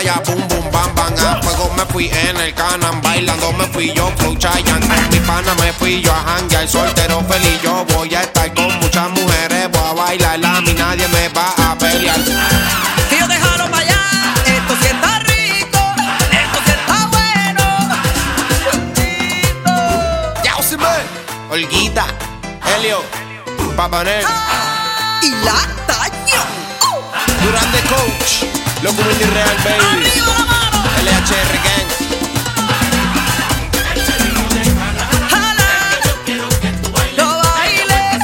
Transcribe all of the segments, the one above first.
allá, boom, boom, bam, bam. A fuego me fui en el Canam, bailando me fui yo, Flow Chayanne. Con mi pana me fui yo a janguear, soltero feliz. Yo voy a estar con muchas mujeres, voy a bailar, a mí nadie me va a pelear. Que yo déjalo para allá, esto sí está rico, esto sí está bueno. Ya, Olguita, Helio, Papanel Y la Taño. Durán de Coach, Locumenti Real Baby, Arriba la mano. LHR Gang. Jala, no bailes.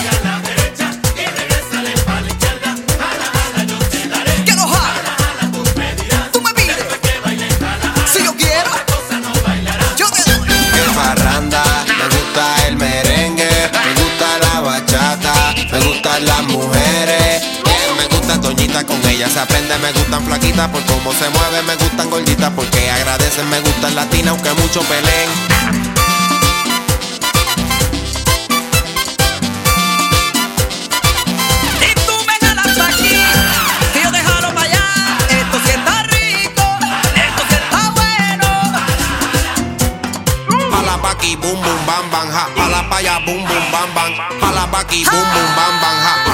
Quiero jala. Tú me pides. Si yo quiero, yo te doy. Que parranda, me gusta el merengue, me gusta la bachata, me gustan las mujeres. Me gusta Toñita, con ella se aprende, me gustan flaquitas por cómo se mueve, me gustan gorditas porque agradecen, me gustan latinas aunque muchos peleen. Y tú me jalas aquí, que yo déjalo para allá. Esto sí está rico, esto sí está bueno. Jala pa' aquí, boom, boom, bam, bam, ja. Jala pa' allá, boom, boom, bam, bam. Jala pa' aquí, boom, boom, bam, bam, ja.